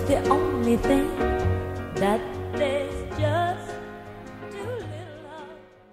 the only thing that there's just too little of.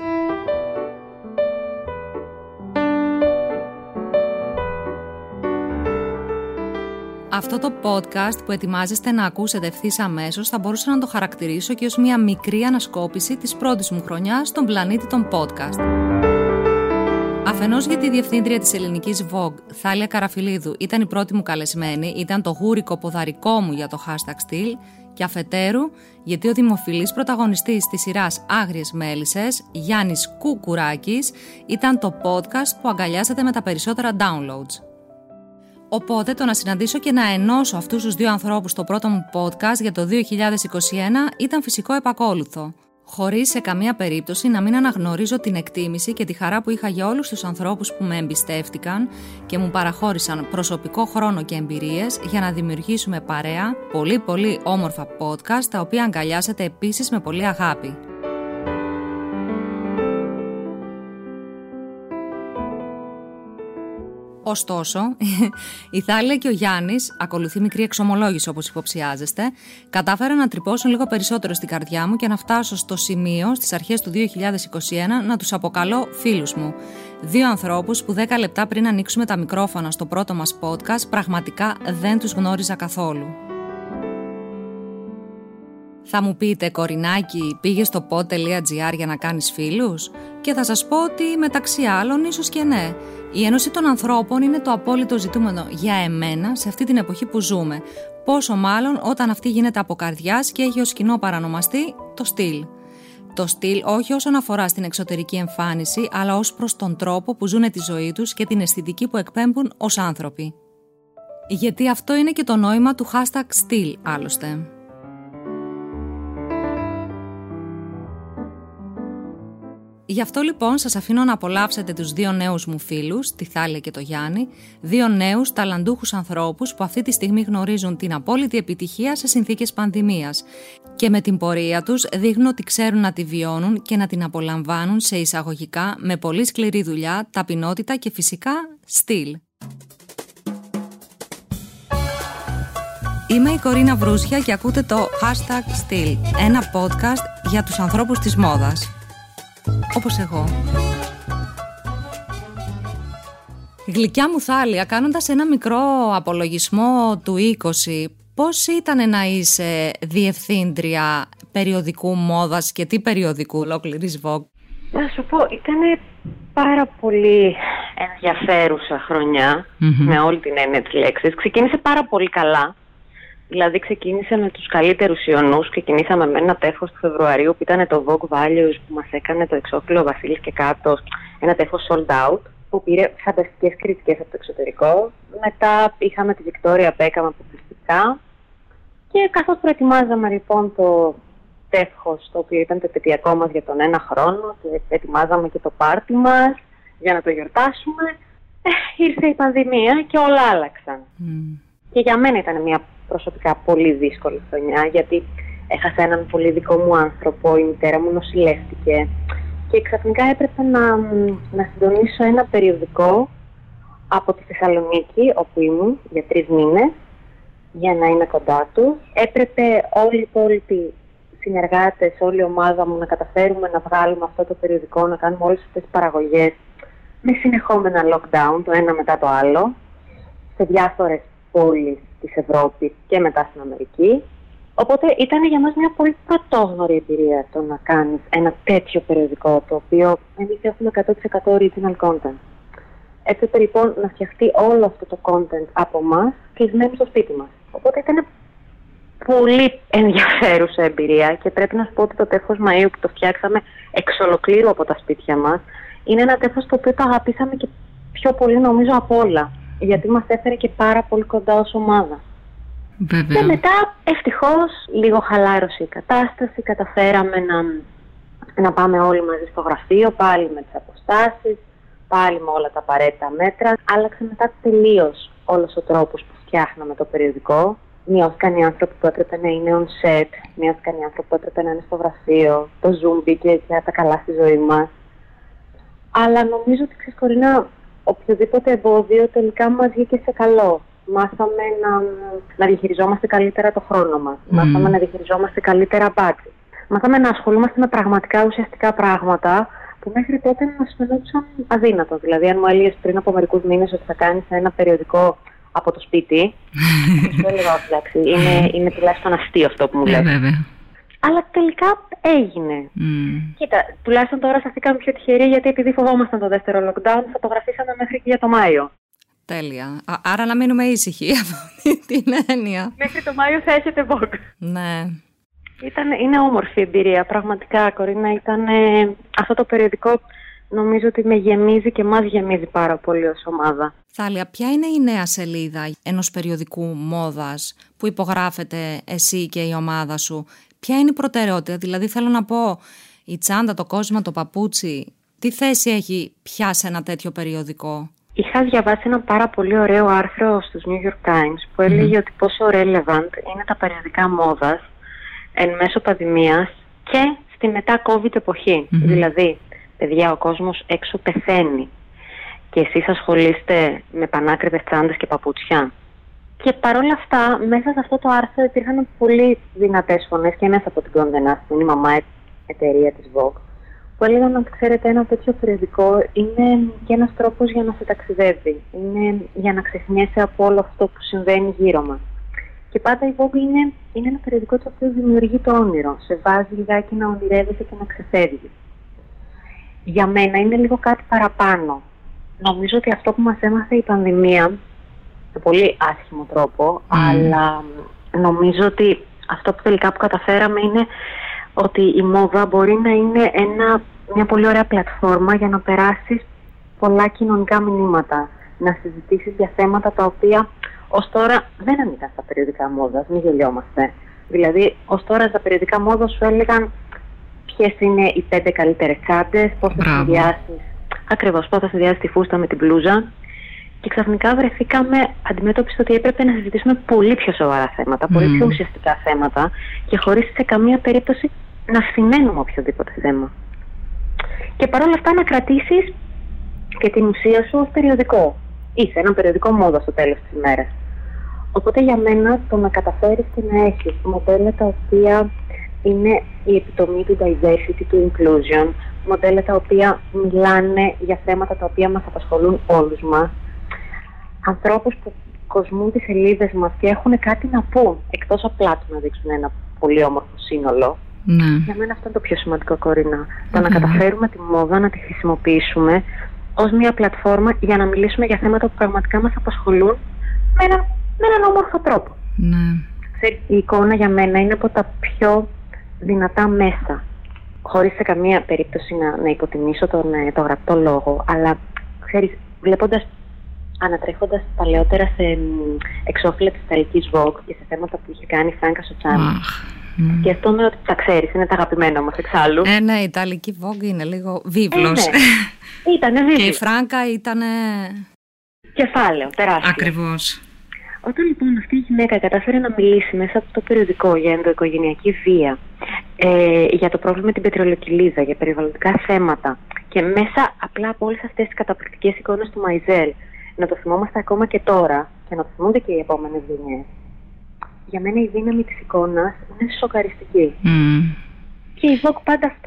Αυτό το podcast που ετοιμάζεστε να ακούσετε ευθύς αμέσως θα μπορούσα να το χαρακτηρίσω και ως μια μικρή ανασκόπηση της πρώτης μου χρονιάς στον πλανήτη των podcast. Αφενός γιατί η διευθύντρια της ελληνικής Vogue, Θάλια Καραφιλίδου, ήταν η πρώτη μου καλεσμένη, ήταν το γούρικο ποδαρικό μου για το #Still, και αφετέρου γιατί ο δημοφιλής πρωταγωνιστής της σειράς Άγριες Μέλισσες, Γιάννης Κουκουράκης, ήταν το podcast που αγκαλιάζεται με τα περισσότερα downloads. Οπότε το να συναντήσω και να ενώσω αυτούς τους δύο ανθρώπους στο πρώτο μου podcast για το 2021 ήταν φυσικό επακόλουθο, χωρίς σε καμία περίπτωση να μην αναγνωρίζω την εκτίμηση και τη χαρά που είχα για όλους τους ανθρώπους που με εμπιστεύτηκαν και μου παραχώρησαν προσωπικό χρόνο και εμπειρίες για να δημιουργήσουμε παρέα πολύ όμορφα podcast, τα οποία αγκαλιάζεται επίσης με πολύ αγάπη. Ωστόσο, η Θάλια και ο Γιάννης, ακολουθεί μικρή εξομολόγηση όπως υποψιάζεστε, κατάφεραν να τρυπώσουν λίγο περισσότερο στην καρδιά μου και να φτάσω στο σημείο στις αρχές του 2021 να τους αποκαλώ φίλους μου. Δύο ανθρώπους που 10 λεπτά πριν ανοίξουμε τα μικρόφωνα στο πρώτο μας podcast πραγματικά δεν τους γνώριζα καθόλου. Θα μου πείτε, κορινάκι, πήγες στο pod.gr για να κάνεις φίλους? Και θα σας πω ότι μεταξύ άλλων ίσως και ναι. Η ένωση των ανθρώπων είναι το απόλυτο ζητούμενο για εμένα σε αυτή την εποχή που ζούμε. Πόσο μάλλον όταν αυτή γίνεται από καρδιάς και έχει ως κοινό παρανομαστή το στυλ. Το στυλ όχι όσον αφορά στην εξωτερική εμφάνιση, αλλά ως προς τον τρόπο που ζουν τη ζωή τους και την αισθητική που εκπέμπουν ως άνθρωποι. Γιατί αυτό είναι και το νόημα του #Still άλλωστε. Γι' αυτό λοιπόν σας αφήνω να απολαύσετε τους δύο νέους μου φίλους, τη Θάλια και το Γιάννη, δύο νέους ταλαντούχους ανθρώπους που αυτή τη στιγμή γνωρίζουν την απόλυτη επιτυχία σε συνθήκες πανδημίας και με την πορεία τους δείχνουν ότι ξέρουν να τη βιώνουν και να την απολαμβάνουν σε εισαγωγικά με πολύ σκληρή δουλειά, ταπεινότητα και φυσικά στυλ. Είμαι η Κορίνα Βρούσια και ακούτε το #Still, ένα podcast για τους ανθρώπους της μόδας. Όπως εγώ. Γλυκιά μου Θάλια, κάνοντας ένα μικρό απολογισμό του 20, πώς ήταν να είσαι διευθύντρια περιοδικού μόδας και τι περιοδικού ολόκληρης Vogue? Θα σου πω, ήταν πάρα πολύ ενδιαφέρουσα χρονιά, με όλη την έννοια της λέξης. Ξεκίνησε πάρα πολύ καλά. Δηλαδή ξεκίνησε με τους καλύτερους ιονούς, ξεκινήσαμε με ένα τεύχος του Φεβρουαρίου που ήταν το Vogue Values που μας έκανε το εξώφυλλο Βασίλης και κάτω, ένα τεύχος sold out που πήρε φανταστικές κριτικές από το εξωτερικό. Μετά είχαμε τη Victoria Beckham αποκλειστικά και καθώς προετοιμάζαμε λοιπόν το τεύχος, το οποίο ήταν το επαιτειακό μας για τον 1 χρόνο και ετοιμάζαμε και το πάρτι μας για να το γιορτάσουμε, ήρθε η πανδημία και όλα άλλαξαν. Και για μένα ήταν μια προσωπικά πολύ δύσκολη χρονιά, γιατί έχασα έναν πολύ δικό μου άνθρωπο, η μητέρα μου νοσηλεύτηκε και ξαφνικά έπρεπε να συντονίσω ένα περιοδικό από τη Θεσσαλονίκη, όπου ήμουν για 3 μήνες, για να είμαι κοντά του. Έπρεπε όλοι οι υπόλοιποι συνεργάτες, όλη η ομάδα μου να καταφέρουμε να βγάλουμε αυτό το περιοδικό, να κάνουμε όλες αυτές τις παραγωγές με συνεχόμενα lockdown, το ένα μετά το άλλο, σε διάφορες πόλεις της Ευρώπης και μετά στην Αμερική. Οπότε ήταν για μας μια πολύ πρωτόγνωρη εμπειρία το να κάνεις ένα τέτοιο περιοδικό, το οποίο εμείς έχουμε 100% original content. Έπρεπε λοιπόν να φτιαχτεί όλο αυτό το content από εμάς κλεισμένοι στο σπίτι μας. Οπότε ήταν πολύ ενδιαφέρουσα εμπειρία και πρέπει να σου πω ότι το τεύχος Μαΐου που το φτιάξαμε εξ ολοκλήρου από τα σπίτια μας είναι ένα τεύχος το οποίο το αγαπήσαμε και πιο πολύ νομίζω από όλα, γιατί μας έφερε και πάρα πολύ κοντά ως ομάδα. Βέβαια. Και μετά ευτυχώς λίγο χαλάρωσε η κατάσταση, καταφέραμε να πάμε όλοι μαζί στο γραφείο, πάλι με τις αποστάσεις, πάλι με όλα τα απαραίτητα μέτρα. Άλλαξε μετά τελείως όλος ο τρόπος που φτιάχναμε το περιοδικό. Μειώθηκαν οι άνθρωποι που έπρεπε να είναι on set, μειώθηκαν οι άνθρωποι που έπρεπε να είναι στο γραφείο, το Zoom μπήκε και τα καλά στη ζωή μας. Αλλά νομίζω ότι ξέρεις, Κορίνα, οποιοδήποτε εμπόδιο τελικά μας βγήκε σε καλό. Μάθαμε να διαχειριζόμαστε καλύτερα το χρόνο μας. Μάθαμε να διαχειριζόμαστε καλύτερα budget. Μάθαμε να ασχολούμαστε με πραγματικά ουσιαστικά πράγματα που μέχρι τότε μας φαινόντουσαν αδύνατο. Δηλαδή, αν μου έλεγες πριν από μερικούς μήνες ότι θα κάνεις ένα περιοδικό από το σπίτι, σου έλεγα, εντάξει, είναι τουλάχιστον αστείο αυτό που μου λες. Αλλά τελικά έγινε. Κοίτα, τουλάχιστον τώρα σταθήκαμε πιο τυχεροί, γιατί επειδή φοβόμασταν το δεύτερο lockdown, φωτογραφίσαμε μέχρι και για το Μάιο. Τέλεια. Άρα να μείνουμε ήσυχοι από την έννοια. Μέχρι το Μάιο θα έχετε Vogue. Ναι. Είναι όμορφη εμπειρία, πραγματικά, Κορίνα. Αυτό το περιοδικό νομίζω ότι με γεμίζει και μας γεμίζει πάρα πολύ ως ομάδα. Θάλια, ποια είναι η νέα σελίδα ενός περιοδικού μόδας που υπογράφετε εσύ και η ομάδα σου? Ποια είναι η προτεραιότητα? Δηλαδή, θέλω να πω, η τσάντα, το κόσμημα, το παπούτσι, τι θέση έχει πια σε ένα τέτοιο περιοδικό? Είχα διαβάσει ένα πάρα πολύ ωραίο άρθρο στους New York Times που έλεγε ότι πόσο relevant είναι τα περιοδικά μόδας εν μέσω πανδημίας και στη μετά-COVID εποχή. Δηλαδή, παιδιά, ο κόσμος έξω πεθαίνει και εσείς ασχολείστε με πανάκριβες τσάντες και παπούτσια. Και παρόλα αυτά, μέσα σε αυτό το άρθρο υπήρχαν πολύ δυνατές φωνές και μέσα από την Condé Nast, που είναι η μαμά εταιρεία της Vogue, που έλεγαν ότι, ξέρετε, ένα τέτοιο περιοδικό είναι και ένας τρόπος για να σε ταξιδεύει. Είναι για να ξεχνιέσαι από όλο αυτό που συμβαίνει γύρω μας. Και πάντα η Vogue είναι ένα περιοδικό το οποίο δημιουργεί το όνειρο. Σε βάζει λιγάκι να ονειρεύεσαι και να ξεφεύγει. Για μένα είναι λίγο κάτι παραπάνω. Νομίζω ότι αυτό που μας έμαθε η πανδημία, σε πολύ άσχημο τρόπο, αλλά νομίζω ότι αυτό που τελικά που καταφέραμε είναι ότι η μόδα μπορεί να είναι μια πολύ ωραία πλατφόρμα για να περάσεις πολλά κοινωνικά μηνύματα, να συζητήσεις για θέματα τα οποία ως τώρα δεν ανήκαν στα περιοδικά μόδας, μην γελιόμαστε. Δηλαδή, ως τώρα στα περιοδικά μόδα σου έλεγαν ποιες είναι οι 5 καλύτερες τσάντες, πώς θα συνδυάσεις. Ακριβώς, πώς θα συνδυάσεις τη φούστα με την μπλούζα. Και ξαφνικά βρεθήκαμε αντιμέτωποι στο ότι έπρεπε να συζητήσουμε πολύ πιο σοβαρά θέματα, πολύ πιο ουσιαστικά θέματα και χωρίς σε καμία περίπτωση να σημαίνουμε οποιοδήποτε θέμα. Και παρόλα αυτά να κρατήσεις και την ουσία σου ως περιοδικό. Είσαι ένα περιοδικό μόδα στο τέλος της ημέρας. Οπότε για μένα το να καταφέρεις και να έχεις μοντέλα τα οποία είναι η επιτομή του diversity, του inclusion, μοντέλα τα οποία μιλάνε για θέματα τα οποία μας απασχολούν όλους μας, ανθρώπους που κοσμούν τις σελίδες μας και έχουν κάτι να πούν, εκτός απλά του να δείξουν ένα πολύ όμορφο σύνολο. Ναι. Για μένα αυτό είναι το πιο σημαντικό, Κορίνα. Το να καταφέρουμε τη μόδα να τη χρησιμοποιήσουμε ως μια πλατφόρμα για να μιλήσουμε για θέματα που πραγματικά μας απασχολούν με έναν όμορφο τρόπο. Ναι. Ξέρεις, η εικόνα για μένα είναι από τα πιο δυνατά μέσα. Χωρίς σε καμία περίπτωση να υποτιμήσω το γραπτό λόγο, αλλά ξέρεις, ανατρέχοντας παλαιότερα σε εξώφυλλα της Ιταλικής Vogue και σε θέματα που είχε κάνει η Φράνκα Σοτσάνη. Σκέφτομαι ότι τα ξέρεις, είναι τα αγαπημένα μας εξάλλου. Ναι, η Ιταλική Vogue είναι λίγο βίβλος. Ήτανε βίβλος. Και η Φράνκα ήτανε κεφάλαιο, τεράστιο. Ακριβώς. Όταν λοιπόν αυτή η γυναίκα κατάφερε να μιλήσει μέσα από το περιοδικό για ενδοοικογενειακή βία, για το πρόβλημα με την πετρελοκυλίδα, για περιβαλλοντικά θέματα και μέσα απλά από όλες αυτές τις καταπληκτικές εικόνες του Μαϊζέλ, να το θυμόμαστε ακόμα και τώρα και να το θυμούνται και οι επόμενες γενιές. Για μένα η δύναμη της εικόνας είναι σοκαριστική. Και η Vogue πάντα αυτό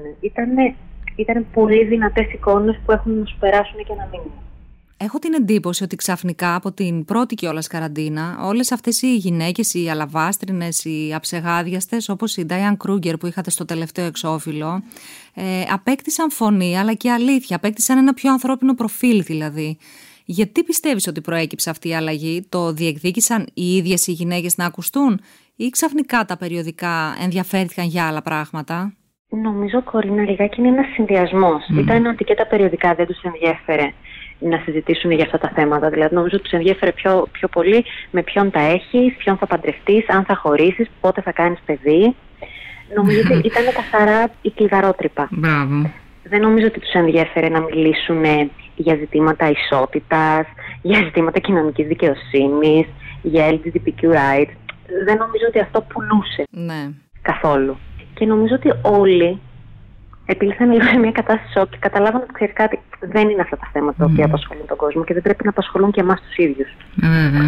ήταν πολύ δυνατές εικόνες που έχουν να σου περάσουν και να μείνουν. Έχω την εντύπωση ότι ξαφνικά από την πρώτη κιόλας καραντίνα όλες αυτές οι γυναίκες, οι αλαβάστρινες, οι αψεγάδιαστες όπως η Diane Kruger που είχατε στο τελευταίο εξώφυλλο απέκτησαν φωνή αλλά και αλήθεια, απέκτησαν ένα πιο ανθρώπινο προφίλ δηλαδή. Γιατί πιστεύεις ότι προέκυψε αυτή η αλλαγή? Το διεκδίκησαν οι ίδιες οι γυναίκες να ακουστούν ή ξαφνικά τα περιοδικά ενδιαφέρθηκαν για άλλα πράγματα? Νομίζω, Κορίνα, λιγάκι είναι ένας συνδυασμός. Ήταν ότι και τα περιοδικά δεν τους ενδιέφερε να συζητήσουν για αυτά τα θέματα. Δηλαδή, νομίζω ότι τους ενδιέφερε πιο πολύ με ποιον τα έχεις, ποιον θα παντρευτείς, αν θα χωρίσεις, πότε θα κάνεις παιδί. Νομίζω ότι ήταν καθαρά η κλειδαρότρυπα. Μπράβο. Δεν νομίζω ότι τους ενδιέφερε να μιλήσουν για ζητήματα ισότητας, για ζητήματα κοινωνικής δικαιοσύνης, για LGBTQ rights. Δεν νομίζω ότι αυτό πουλούσε καθόλου. Και νομίζω ότι όλοι επήλθαν λίγο σε μια κατάσταση σοκ και καταλάβαν ότι ξέρεις κάτι, δεν είναι αυτά τα θέματα τα οποία απασχολούν τον κόσμο και δεν πρέπει να απασχολούν και εμάς τους ίδιους.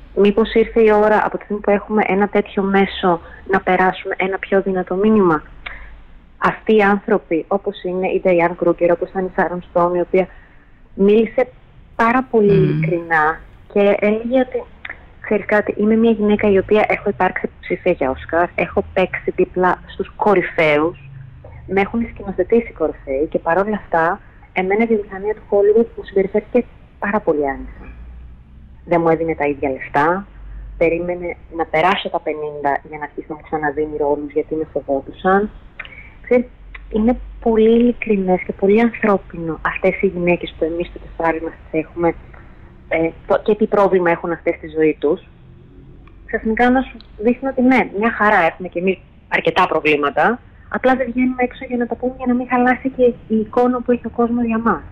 μήπως ήρθε η ώρα από τη στιγμή που έχουμε ένα τέτοιο μέσο να περάσουμε ένα πιο δυνατό μήνυμα. Αυτοί οι άνθρωποι, όπως είναι η Diane Kruger, όπως ήταν η Sharon Stone, η οποία μίλησε πάρα πολύ ειλικρινά και έλεγε ότι, ξέρεις κάτι, είμαι μια γυναίκα η οποία έχω υπάρξει υποψήφια για Όσκαρ, έχω παίξει δίπλα στους κορυφαίους, με έχουν σκηνοθετήσει κορυφαίοι και παρόλα αυτά, εμένα η βιομηχανία του Hollywood μου συμπεριφέρθηκε πάρα πολύ άνεσα. Δεν μου έδινε τα ίδια λεφτά, περίμενε να περάσω τα 50 για να αρχίσει να μου ξαναδίνει ρόλους γιατί με φοβόντουσαν. Ξέρεις, είναι πολύ ειλικρινές και πολύ ανθρώπινο αυτές οι γυναίκες που εμείς στο κεφάλι μας τις έχουμε και τι πρόβλημα έχουν αυτές στη ζωή τους. Ξαφνικά να σου δείχνει ότι ναι, μια χαρά έχουμε και εμείς αρκετά προβλήματα, απλά δεν βγαίνουμε έξω για να τα πούμε για να μην χαλάσει και η εικόνα που έχει ο κόσμος για μας.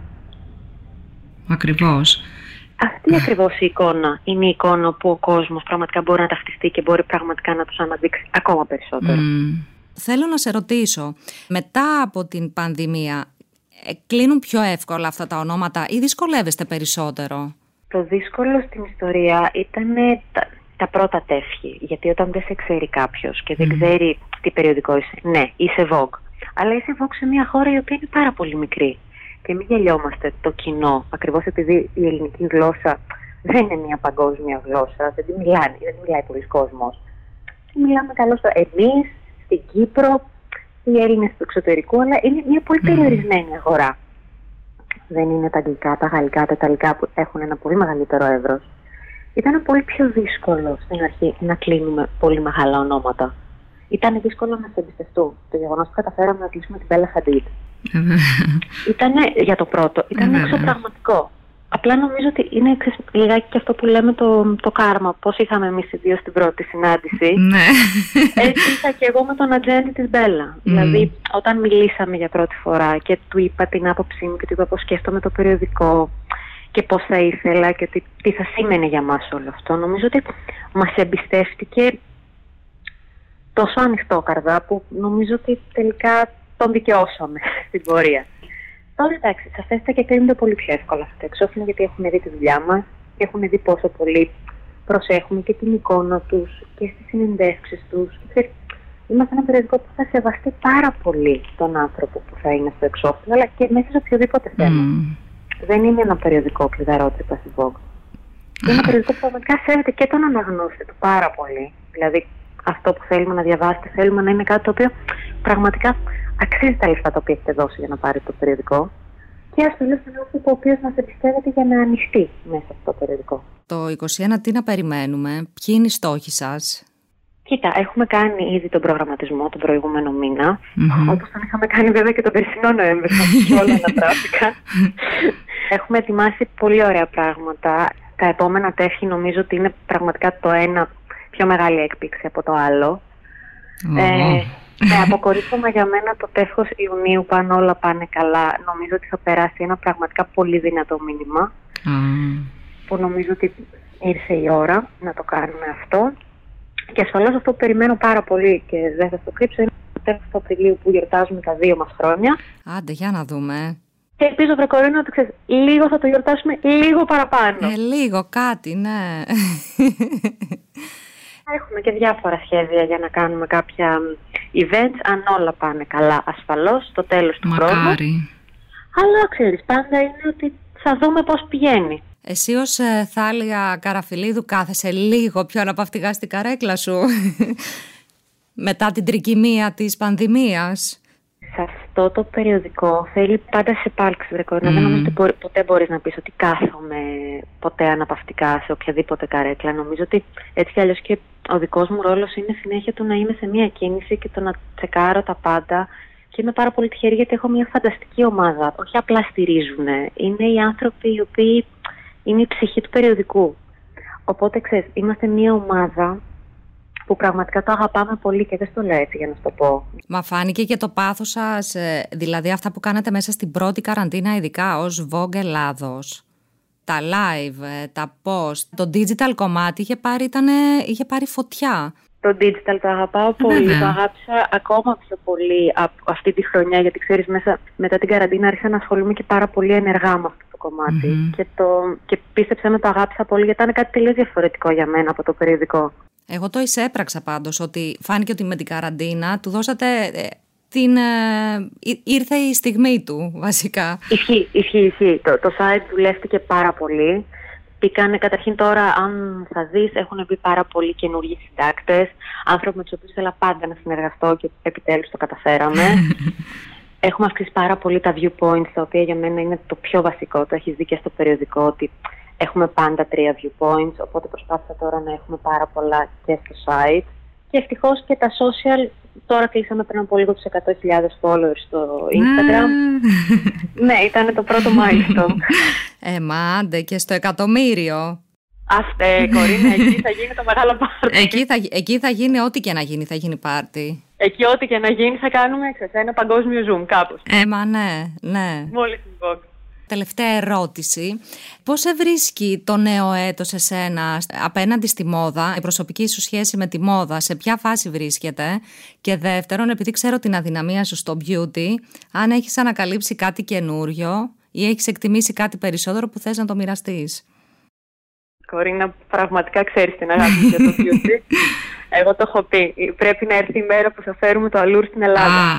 Ακριβώς. Αυτή ακριβώς η εικόνα είναι η εικόνα που ο κόσμος πραγματικά μπορεί να ταυτιστεί και μπορεί πραγματικά να τους αναδείξει ακόμα περισσότερο. Θέλω να σε ρωτήσω, μετά από την πανδημία, κλείνουν πιο εύκολα αυτά τα ονόματα ή δυσκολεύεστε περισσότερο? Το δύσκολο στην ιστορία ήταν τα πρώτα τεύχη. Γιατί όταν δεν σε ξέρει κάποιος και δεν ξέρει τι περιοδικό είσαι, ναι, είσαι Vogue. Αλλά είσαι Vogue σε μια χώρα η οποία είναι πάρα πολύ μικρή. Και μην γελιόμαστε το κοινό, ακριβώς επειδή η ελληνική γλώσσα δεν είναι μια παγκόσμια γλώσσα, δεν μιλάει πολλοί κόσμος. Μιλάμε καλώς εμείς, στην Κύπρο, οι Έλληνες του εξωτερικού, αλλά είναι μια πολύ περιορισμένη αγορά. Δεν είναι τα αγγλικά, τα γαλλικά, τα ιταλικά που έχουν ένα πολύ μεγαλύτερο εύρος. Ήταν πολύ πιο δύσκολο στην αρχή να κλείνουμε πολύ μεγάλα ονόματα. Ήταν δύσκολο να σε εμπιστευτούν. Το γεγονός που καταφέραμε να κλείσουμε την Bella Hadid. Ήταν για το πρώτο, ήταν εξωπραγματικό. Απλά νομίζω ότι είναι λιγάκι και αυτό που λέμε το κάρμα. Πώς είχαμε εμείς οι δύο στην πρώτη συνάντηση. Έτσι είχα και εγώ με τον ατζέντη της Μπέλα. Δηλαδή, όταν μιλήσαμε για πρώτη φορά και του είπα την άποψή μου και του είπα πώς σκέφτομαι το περιοδικό και πώς θα ήθελα και τι θα σήμαινε για μας όλο αυτό, νομίζω ότι μας εμπιστεύτηκε τόσο ανοιχτόκαρδα που νομίζω ότι τελικά τον δικαιώσαμε στην πορεία. Τώρα εντάξει, σαφέστα και κρίνονται πολύ πιο εύκολα αυτά τα εξώφυλλα γιατί έχουν δει τη δουλειά μας και έχουν δει πόσο πολύ προσέχουμε και την εικόνα τους και στις συνεντεύξεις τους. Είμαστε ένα περιοδικό που θα σεβαστεί πάρα πολύ τον άνθρωπο που θα είναι στο εξώφυλλο, αλλά και μέσα σε οποιοδήποτε θέμα. Δεν είναι ένα περιοδικό κλειδαρότρυπα στη Vogue. Είναι ένα περιοδικό που πραγματικά σέβεται και τον αναγνώστη του πάρα πολύ. Δηλαδή, αυτό που θέλουμε να διαβάσετε, θέλουμε να είναι κάτι το οποίο πραγματικά αξίζει τα λεφτά τα οποία έχετε δώσει για να πάρει το περιοδικό και ασφαλώς είναι άνθρωπο ο οποίος μας εμπιστεύεται για να ανοιχτεί μέσα στο περιοδικό. Το 2021 τι να περιμένουμε, ποιοι είναι οι στόχοι σας? Κοίτα, έχουμε κάνει ήδη τον προγραμματισμό τον προηγούμενο μήνα, όπως τον είχαμε κάνει βέβαια και τον περσινό Νοέμβριο, και όλα ανατράφηκαν. Έχουμε ετοιμάσει πολύ ωραία πράγματα. Τα επόμενα τεύχη νομίζω ότι είναι πραγματικά το ένα πιο μεγάλη έκπληξη από το άλλο. Αποκορύφωμα για μένα το τεύχος Ιουνίου, πάνω όλα πάνε καλά. Νομίζω ότι θα περάσει ένα πραγματικά πολύ δυνατό μήνυμα που νομίζω ότι ήρθε η ώρα να το κάνουμε αυτό. Και ασφαλώς αυτό που περιμένω πάρα πολύ και δεν θα το κρύψω είναι το τέλος του Απριλίου που γιορτάζουμε τα 2 μας χρόνια. Άντε, για να δούμε. Και ελπίζω, βρε Κορίνα, ότι ξέρεις, λίγο θα το γιορτάσουμε λίγο παραπάνω. Λίγο κάτι, ναι. Έχουμε και διάφορα σχέδια για να κάνουμε κάποια events, αν όλα πάνε καλά ασφαλώς, στο τέλος του χρόνου. Αλλά ξέρεις, πάντα είναι ότι θα δούμε πώς πηγαίνει. Εσύ ως Θάλια Καραφιλίδου κάθεσαι λίγο πιο αναπαυτικά στην καρέκλα σου μετά την τρικυμία της πανδημίας? Σε αυτό το περιοδικό θέλει πάντα σε επάλξεις, βρε Κορίνα. Δεν νομίζω ότι ποτέ μπορείς να πεις ότι κάθομαι ποτέ αναπαυτικά σε οποιαδήποτε καρέκλα. Νομίζω ότι έτσι κι αλλιώς και ο δικός μου ρόλος είναι συνέχεια του να είμαι σε μια κίνηση και το να τσεκάρω τα πάντα. Και είμαι πάρα πολύ τυχερή γιατί έχω μια φανταστική ομάδα. Όχι απλά στηρίζουν. Είναι οι άνθρωποι οι οποίοι είναι η ψυχή του περιοδικού. Οπότε ξέρεις, είμαστε μια ομάδα που πραγματικά το αγαπάμε πολύ και δεν στο λέω έτσι για να σου το πω. Μα φάνηκε και το πάθος σας, δηλαδή αυτά που κάνατε μέσα στην πρώτη καραντίνα, ειδικά ως Vogue Ελλάδος. Τα live, τα post, το digital κομμάτι είχε πάρει φωτιά. Το digital το αγαπάω πολύ, το αγάπησα ακόμα πιο πολύ από αυτή τη χρονιά, γιατί ξέρεις μετά την καραντίνα άρχισα να ασχολούμαι και πάρα πολύ ενεργά με αυτό το κομμάτι και πίστεψα με, το αγάπησα πολύ γιατί ήταν κάτι τελείως διαφορετικό για μένα από το περιοδικό. Εγώ το εισέπραξα πάντως, ότι φάνηκε ότι με την καραντίνα του δώσατε ήρθε η στιγμή του βασικά. Ισχύει. Το site δουλεύτηκε πάρα πολύ. Πήγανε καταρχήν τώρα, αν θα δεις, έχουν βγει πάρα πολλοί καινούργιοι συντάκτες, άνθρωποι με τους οποίους ήθελα πάντα να συνεργαστώ και επιτέλους το καταφέραμε. Έχουμε αυξήσει πάρα πολύ τα viewpoints, τα οποία για μένα είναι το πιο βασικό. Το έχεις δει και στο περιοδικό ότι έχουμε πάντα 3 viewpoints, οπότε προσπάθησα τώρα να έχουμε πάρα πολλά και στο site. Και ευτυχώς και τα social, τώρα κλείσαμε πριν από λίγο τους 100.000 followers στο Instagram. Ναι, ήταν το πρώτο milestone. Μάντε, και στο 1.000.000. Κορίνα, εκεί θα γίνει το μεγάλο πάρτι. Εκεί θα γίνει ό,τι και να γίνει, θα γίνει πάρτι. Εκεί ό,τι και να γίνει θα κάνουμε ένα παγκόσμιο zoom κάπως. Μα ναι. Μόλις την πω. Τελευταία ερώτηση. Πώς σε βρίσκει το νέο έτος εσένα απέναντι στη μόδα, η προσωπική σου σχέση με τη μόδα, σε ποια φάση βρίσκεται? Και δεύτερον, επειδή ξέρω την αδυναμία σου στο beauty, αν έχεις ανακαλύψει κάτι καινούριο ή έχεις εκτιμήσει κάτι περισσότερο που θες να το μοιραστείς? Κορίνα, πραγματικά ξέρεις την αγάπη για το beauty. Εγώ το έχω πει. Πρέπει να έρθει η μέρα που θα φέρουμε το αλούρ στην Ελλάδα.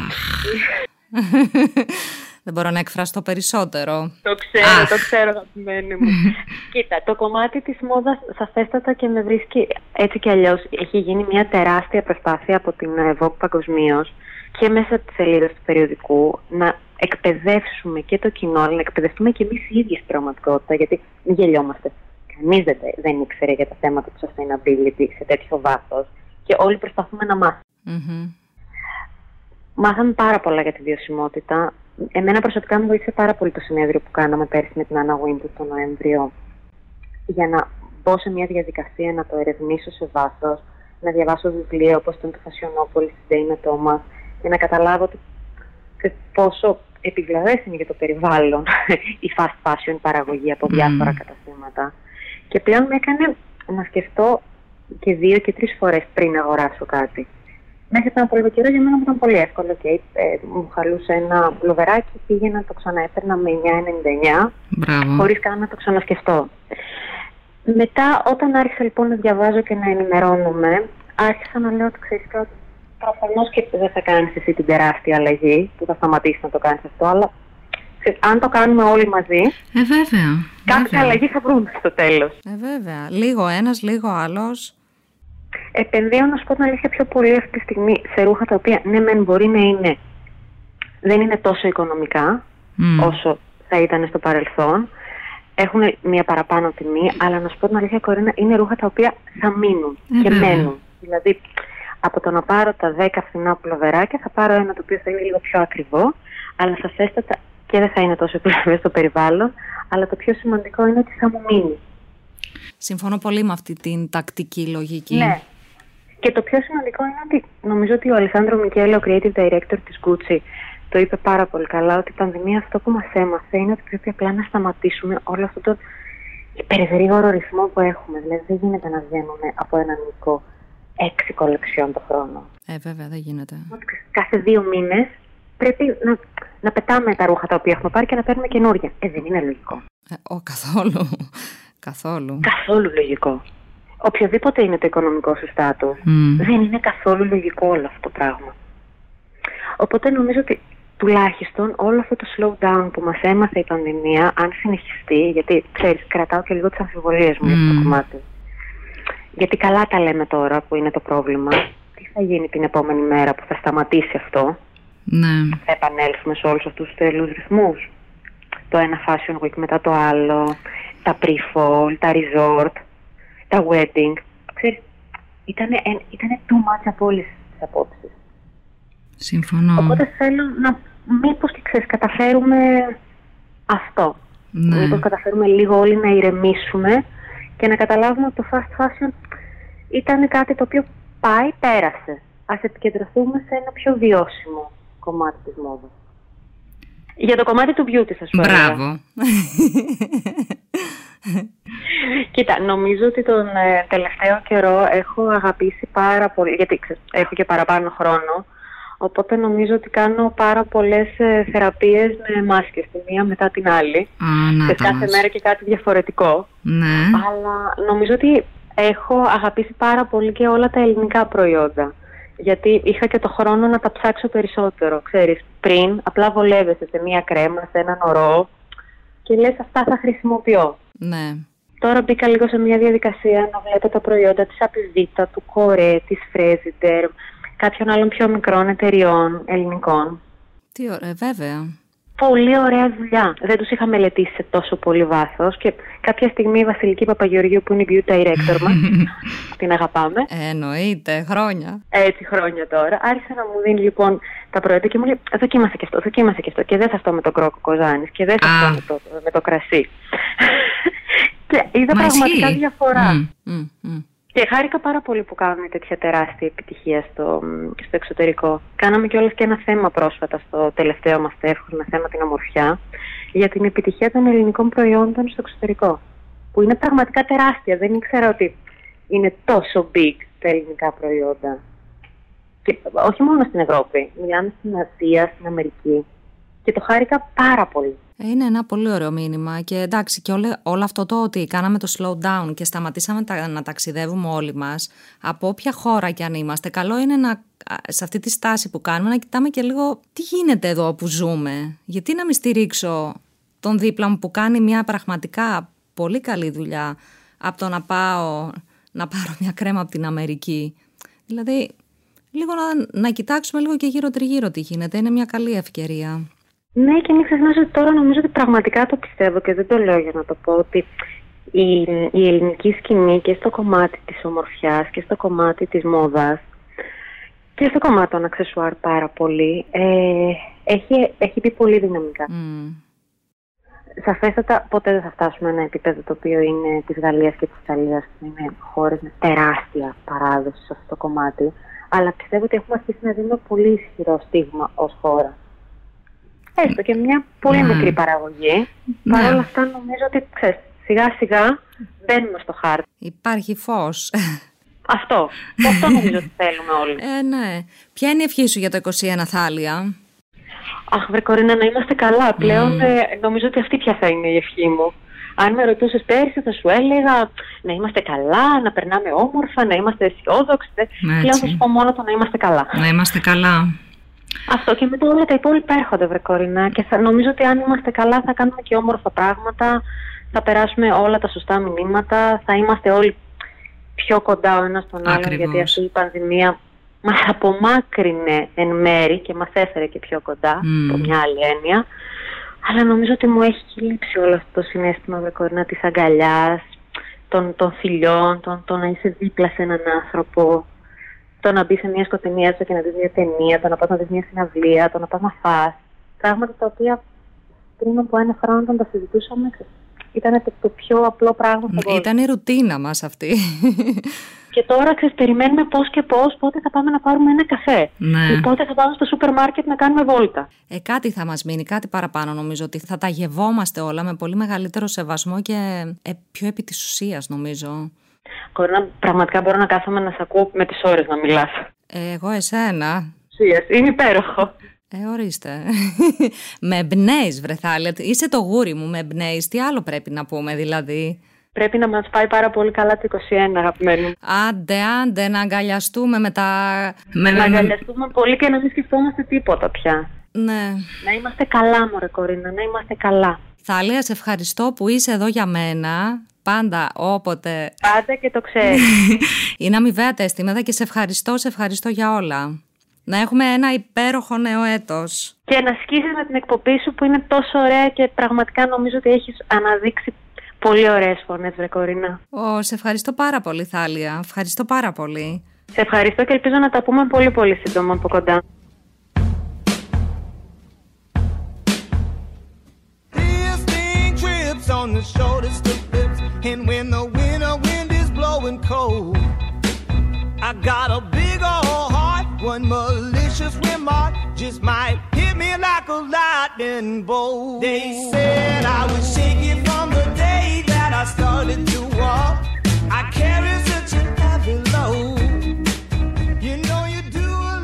Δεν μπορώ να εκφραστώ περισσότερο. Το ξέρω αγαπημένη μου. Κοίτα, το κομμάτι της μόδας σαφέστατα και με βρίσκει έτσι κι αλλιώς. Έχει γίνει μια τεράστια προσπάθεια από την Vogue παγκοσμίως και μέσα από τις σελίδες του περιοδικού να εκπαιδεύσουμε και το κοινό, αλλά να εκπαιδευτούμε και εμείς οι ίδιοι στην πραγματικότητα, γιατί μην γελιόμαστε. Κανείς δεν ήξερε για τα θέματα του sustainability σε τέτοιο βάθος και όλοι προσπαθούμε να μάθουμε. Μάθαμε πάρα πολλά για τη βιωσιμότητα. Εμένα προσωπικά με βοήθησε πάρα πολύ το συνέδριο που κάναμε πέρσι με την Anna Wintour τον Νοέμβριο, για να μπω σε μια διαδικασία να το ερευνήσω σε βάθος, να διαβάσω βιβλία όπως το Fashionopolis της Dana Thomas και να καταλάβω πόσο επιβλαβές είναι για το περιβάλλον η fast fashion παραγωγή από διάφορα καταστήματα. Και πλέον με έκανε να σκεφτώ και 2 και 3 φορές πριν αγοράσω κάτι. Μέχρι από ένα πολύ καιρό για μένα μου ήταν πολύ εύκολο. Μου χαλούσε ένα μπλοβεράκι, πήγαινα, το ξαναέφερνα με 9,99, χωρίς καν να το ξανασκεφτώ. Μετά, όταν άρχισα λοιπόν να διαβάζω και να ενημερώνομαι, άρχισα να λέω ότι ξέρεις κάτι, προφανώς και δεν θα κάνεις εσύ την τεράστια αλλαγή, που θα σταματήσει να το κάνεις αυτό, αλλά αν το κάνουμε όλοι μαζί, βέβαια. Κάποια αλλαγή θα βρούμε στο τέλος. Βέβαια. Λίγο ένας, λίγο άλλος. Επενδύω, να σου πω την αλήθεια, πιο πολύ αυτή τη στιγμή σε ρούχα τα οποία ναι μεν μπορεί να είναι, δεν είναι τόσο οικονομικά όσο θα ήταν στο παρελθόν. Έχουν μια παραπάνω τιμή, αλλά να σου πω την αλήθεια, Κορίνα, είναι ρούχα τα οποία θα μείνουν και μένουν. Δηλαδή, από το να πάρω τα 10 φθηνά πουλοβεράκια, θα πάρω ένα το οποίο θα είναι λίγο πιο ακριβό, αλλά σαφέστατα και δεν θα είναι τόσο επιβλαβές στο περιβάλλον, αλλά το πιο σημαντικό είναι ότι θα μου μείνει. Συμφωνώ πολύ με αυτή την τακτική λογική. Ναι. Και το πιο σημαντικό είναι ότι νομίζω ότι ο Αλεσάνδρο Μικέλε, ο creative director της Gucci, το είπε πάρα πολύ καλά, ότι η πανδημία αυτό που μας έμαθε είναι ότι πρέπει απλά να σταματήσουμε όλο αυτό το υπεργρήγορο ρυθμό που έχουμε. Δηλαδή δεν γίνεται να βγαίνουμε από έναν οίκο 6 κολεξιών το χρόνο. Βέβαια δεν γίνεται. Κάθε 2 μήνες πρέπει να πετάμε τα ρούχα τα οποία έχουμε πάρει και να παίρνουμε καινούργια. Δεν είναι λογικό. Καθόλου λογικό. Οποιοδήποτε είναι το οικονομικό σου στάτους, δεν είναι καθόλου λογικό όλο αυτό το πράγμα. Οπότε νομίζω ότι τουλάχιστον όλο αυτό το slowdown που μας έμαθε η πανδημία, αν συνεχιστεί, γιατί ξέρεις, κρατάω και λίγο τις αμφιβολίες μου για αυτό το κομμάτι. Γιατί καλά τα λέμε τώρα που είναι το πρόβλημα. Τι θα γίνει την επόμενη μέρα που θα σταματήσει αυτό? Ναι. Θα επανέλθουμε σε όλους αυτούς τους τρελούς ρυθμούς. Το ένα fashion week μετά το άλλο, τα pre-fall, τα resort, τα wedding. Ξέρεις, ήτανε too much από όλες τις απόψεις. Συμφωνώ. Οπότε θέλω να, μήπως και ξέρεις, καταφέρουμε αυτό. Ναι. Μήπως καταφέρουμε λίγο όλοι να ηρεμήσουμε και να καταλάβουμε ότι το fast fashion ήταν κάτι το οποίο πέρασε. Ας επικεντρωθούμε σε ένα πιο βιώσιμο κομμάτι της μόδας. Για το κομμάτι του beauty σας πω. Μπράβο. Κοίτα, νομίζω ότι τον τελευταίο καιρό έχω αγαπήσει πάρα πολύ, γιατί έχω και παραπάνω χρόνο, Οπότε νομίζω ότι κάνω πάρα πολλές θεραπείες με μάσκες, τη μία μετά την άλλη. Σε κάθε μέρα και κάτι διαφορετικό. Ναι. Αλλά νομίζω ότι έχω αγαπήσει πάρα πολύ και όλα τα ελληνικά προϊόντα. Γιατί είχα και το χρόνο να τα ψάξω περισσότερο. Ξέρεις, πριν απλά βολεύεσαι σε μία κρέμα, σε έναν ορό και λες αυτά θα χρησιμοποιώ. Ναι. Τώρα μπήκα λίγο σε μια διαδικασία να βλέπω τα προϊόντα της Apivita, του Κορέ, της Fresiderm, κάποιων άλλων πιο μικρών εταιριών ελληνικών. Τι ωραία, βέβαια. Πολύ ωραία δουλειά. Δεν τους είχα μελετήσει σε τόσο πολύ βάθος και κάποια στιγμή η Βασιλική Παπαγεωργίου, που είναι η beauty director μας, την αγαπάμε. Εννοείται, χρόνια. Έτσι, χρόνια τώρα. Άρχισε να μου δίνει λοιπόν τα προϊόντα και μου λέει δοκίμασε και αυτό, δοκίμασε και αυτό. Και δεν θα αυτό με το κρόκο Κοζάνης και δεν θα αυτό με το κρασί. Και είδα πραγματικά διαφορά. Και χάρηκα πάρα πολύ που κάνουμε τέτοια τεράστια επιτυχία στο εξωτερικό. Κάναμε κιόλας και ένα θέμα πρόσφατα στο τελευταίο μας τεύχος, με θέμα την ομορφιά, για την επιτυχία των ελληνικών προϊόντων στο εξωτερικό. Που είναι πραγματικά τεράστια. Δεν ήξερα ότι είναι τόσο big τα ελληνικά προϊόντα. Και όχι μόνο στην Ευρώπη. Μιλάμε στην Ασία, στην Αμερική. Και το χάρηκα πάρα πολύ. Είναι ένα πολύ ωραίο μήνυμα και εντάξει και όλο αυτό το ότι κάναμε το slow down και σταματήσαμε να ταξιδεύουμε όλοι μας, από όποια χώρα κι αν είμαστε, καλό είναι σε αυτή τη στάση που κάνουμε να κοιτάμε και λίγο τι γίνεται εδώ που ζούμε. Γιατί να μην στηρίξω τον δίπλα μου που κάνει μια πραγματικά πολύ καλή δουλειά από το να πάω να πάρω μια κρέμα από την Αμερική. Δηλαδή λίγο να κοιτάξουμε λίγο και γύρω τριγύρω τι γίνεται, είναι μια καλή ευκαιρία. Ναι, και μην ξεχνάς ότι τώρα νομίζω ότι πραγματικά το πιστεύω και δεν το λέω για να το πω, ότι η ελληνική σκηνή και στο κομμάτι της ομορφιάς και στο κομμάτι της μόδας και στο κομμάτι των αξεσουάρ πάρα πολύ έχει μπει πολύ δυναμικά. Σαφέστατα ποτέ δεν θα φτάσουμε ένα επίπεδο το οποίο είναι της Γαλλίας και της Ιταλίας, που είναι χώρες με τεράστια παράδοση σε αυτό το κομμάτι, αλλά πιστεύω ότι έχουμε αρχίσει να δίνουμε πολύ ισχυρό στίγμα ως χώρα. Έστω και μια πολύ μικρή παραγωγή. Παρ' όλα αυτά νομίζω ότι σιγά σιγά μπαίνουμε στο χάρτη. Υπάρχει φως. Αυτό νομίζω ότι θέλουμε όλοι. Ναι. Ποια είναι η ευχή σου για το 21, Θάλια? Αχ, βρε Κορίνα, να είμαστε καλά. Πλέον νομίζω ότι αυτή πια θα είναι η ευχή μου. Αν με ρωτούσες πέρυσι θα σου έλεγα να είμαστε καλά, να περνάμε όμορφα, να είμαστε αισιόδοξοι. Πλέον θα σου πω μόνο το να είμαστε καλά. Να είμαστε καλά. Αυτό, και μετά όλα τα υπόλοιπα έρχονται, βρε Κορίνα, και νομίζω ότι αν είμαστε καλά θα κάνουμε και όμορφα πράγματα, θα περάσουμε όλα τα σωστά μηνύματα, θα είμαστε όλοι πιο κοντά ο ένας τον άλλον, γιατί αυτή η πανδημία μας απομάκρυνε εν μέρη και μας έφερε και πιο κοντά, από μια άλλη έννοια, αλλά νομίζω ότι μου έχει λείψει όλο αυτό το συναίσθημα, βρε Κορίνα, της αγκαλιάς, των φιλιών, το να είσαι δίπλα σε έναν άνθρωπο. Το να μπει σε μια σκοτεινή αίθουσα και να δεις μια ταινία, το να πας να δεις μια συναυλία, το να πας να φας. Πράγματα τα οποία πριν από ένα χρόνο όταν τα συζητούσαμε, ήταν το πιο απλό πράγμα στον κόσμο. Ήταν η ρουτίνα μας αυτή. Και τώρα περιμένουμε πώς και πώς, πότε θα πάμε να πάρουμε ένα καφέ. Ναι. Ή πότε θα πάμε στο σούπερ μάρκετ να κάνουμε βόλτα. Κάτι θα μας μείνει, κάτι παραπάνω νομίζω, ότι θα τα γευόμαστε όλα με πολύ μεγαλύτερο σεβασμό και πιο επί της ουσίας νομίζω. Κορίνα, πραγματικά μπορώ να κάθομαι να σε ακούω με τις ώρες να μιλάς. Εγώ εσένα. Είναι υπέροχο. Ορίστε. Με εμπνέεις, βρε Θάλια. Είσαι το γούρι μου, με εμπνέεις. Τι άλλο πρέπει να πούμε δηλαδή? Πρέπει να μας πάει πάρα πολύ καλά το 21, αγαπημένοι μου. Άντε, να αγκαλιαστούμε με τα... Να αγκαλιαστούμε πολύ και να μην σκεφτόμαστε τίποτα πια. Ναι. Να είμαστε καλά, μωρέ Κορίνα, να είμαστε καλά. Θάλια, σε ευχαριστώ που είσαι εδώ για μένα. Πάντα, όποτε. Πάντα και το ξέρεις. Είναι αμοιβαία τα αισθήματα και σε ευχαριστώ για όλα. Να έχουμε ένα υπέροχο νέο έτος. Και να σκίσεις με την εκπομπή σου που είναι τόσο ωραία και πραγματικά νομίζω ότι έχεις αναδείξει πολύ ωραίες φωνές, βρε Κορίνα. Σε ευχαριστώ πάρα πολύ, Θάλια. Ευχαριστώ πάρα πολύ. Σε ευχαριστώ και ελπίζω να τα πούμε πολύ πολύ σύντομα από κοντά. On the shoulders to lips, and when the winter wind is blowing cold, I got a big old heart. One malicious remark just might hit me like a lightning bolt. They said I was shaky from the day that I started to walk. I carry such a heavy load. You know you do a lot of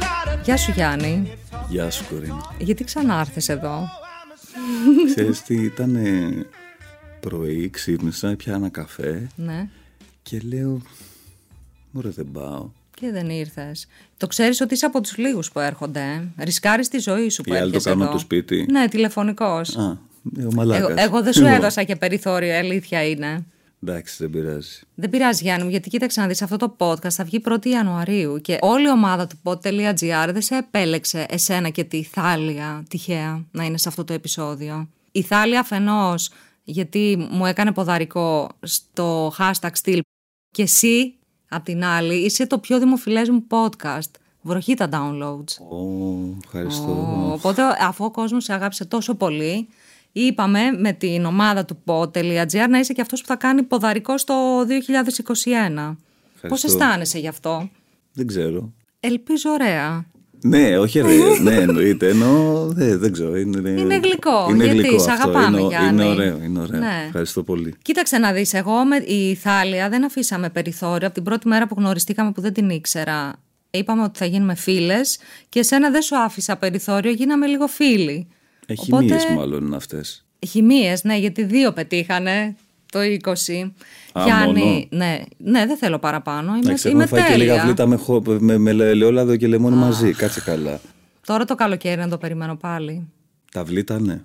Γεια σου Γιάννη. Γεια σου Κορίνα. Γιατί ξανάρθες εδώ? Ξέρεις τι, ήταν πρωί, ξύπνησα, πια ένα καφέ. Ναι. Και λέω, μωρέ δεν πάω. Και δεν ήρθες. Το ξέρεις ότι είσαι από τους λίγους που έρχονται. Ρισκάρεις τη ζωή σου που έρχεσαι εδώ. Οι άλλοι το κάνουν από το σπίτι. Ναι, τηλεφωνικός. Ο μαλάκας. Εγώ δεν σου έδωσα και περιθώριο, αλήθεια είναι. Εντάξει, δεν πειράζει. Δεν πειράζει Γιάννη μου, γιατί κοίταξε να δεις, αυτό το podcast θα βγει 1η Ιανουαρίου και όλη η ομάδα του pod.gr δεν σε επέλεξε εσένα και τη Θάλια τυχαία να είναι σε αυτό το επεισόδιο. Η Θάλια αφενός γιατί μου έκανε ποδαρικό στο hashtag still και εσύ απ' την άλλη είσαι το πιο δημοφιλές μου podcast. Βροχή τα downloads. Ευχαριστώ. Οπότε αφού ο κόσμος σε αγάπησε τόσο πολύ, είπαμε με την ομάδα του pod.gr να είσαι και αυτός που θα κάνει ποδαρικό στο 2021. Πώς αισθάνεσαι γι' αυτό? Δεν ξέρω. Ελπίζω ωραία. Ναι, όχι ναι, εννοείται. Δεν ξέρω. Είναι γλυκό. Είναι γιατί γλυκό σ' αυτό. αγαπάμε Γιάννη. Είναι ωραίο. Ναι. Ευχαριστώ πολύ. Κοίταξε να δεις, εγώ με η Θάλια δεν αφήσαμε περιθώριο. Από την πρώτη μέρα που γνωριστήκαμε που δεν την ήξερα, είπαμε ότι θα γίνουμε φίλες και εσένα δεν σου άφησα περιθώριο, γίναμε λίγο φίλοι. Χημείες μάλλον είναι αυτές. Χημείες, ναι, γιατί 2 πετύχανε το 20. Γιάννη, ναι, δεν θέλω παραπάνω. Είμαι φάει και λίγα βλήτα με ελαιόλαδο και λεμόνι μαζί. Κάτσε καλά. Τώρα το καλοκαίρι να το περιμένω πάλι. Τα βλήτα, ναι.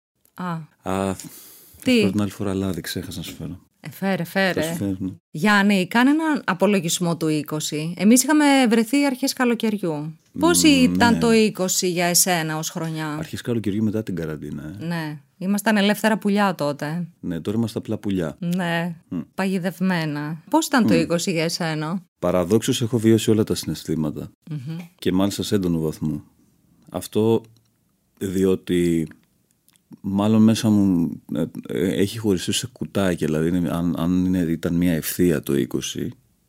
Τι? Την άλλη φορά λάδι ξέχασα να σου φέρω. Φέρε. Γιάννη, κάνε έναν απολογισμό του 20. Εμείς είχαμε βρεθεί αρχές καλοκαιριού. Πώς ήταν το 20 για εσένα ως χρονιά? Αρχές καλοκαιριού μετά την καραντίνα. Ναι, ήμασταν ελεύθερα πουλιά τότε. Ναι, τώρα είμαστε απλά πουλιά. Ναι, παγιδευμένα. Πώς ήταν το 20 για εσένα? Παραδόξως έχω βιώσει όλα τα συναισθήματα. Και μάλιστα σε έντονο βαθμό. Αυτό διότι μάλλον μέσα μου έχει χωριστεί σε κουτάκια. Δηλαδή αν ήταν μια ευθεία το 20,